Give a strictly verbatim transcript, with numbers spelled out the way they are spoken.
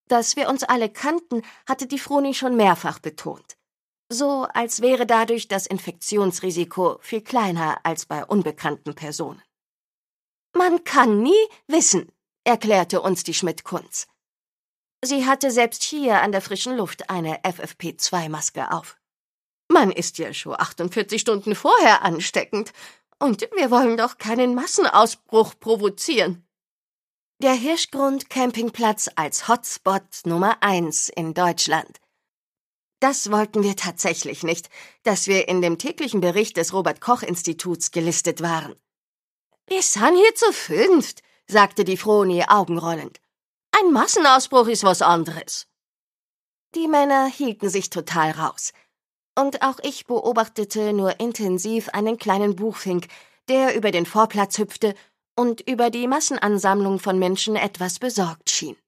Dass wir uns alle kannten, hatte die Froni schon mehrfach betont. So, als wäre dadurch das Infektionsrisiko viel kleiner als bei unbekannten Personen. »Man kann nie wissen«, erklärte uns die Schmidt-Kunz. Sie hatte selbst hier an der frischen Luft eine F F P zwei Maske auf. »Man ist ja schon achtundvierzig Stunden vorher ansteckend, und wir wollen doch keinen Massenausbruch provozieren.« Der Hirschgrund-Campingplatz als Hotspot Nummer eins in Deutschland. Das wollten wir tatsächlich nicht, dass wir in dem täglichen Bericht des Robert-Koch-Instituts gelistet waren. »Wir sind hier zu fünft«, sagte die Froni augenrollend. »Ein Massenausbruch ist was anderes.« Die Männer hielten sich total raus. Und auch ich beobachtete nur intensiv einen kleinen Buchfink, der über den Vorplatz hüpfte und über die Massenansammlung von Menschen etwas besorgt schien.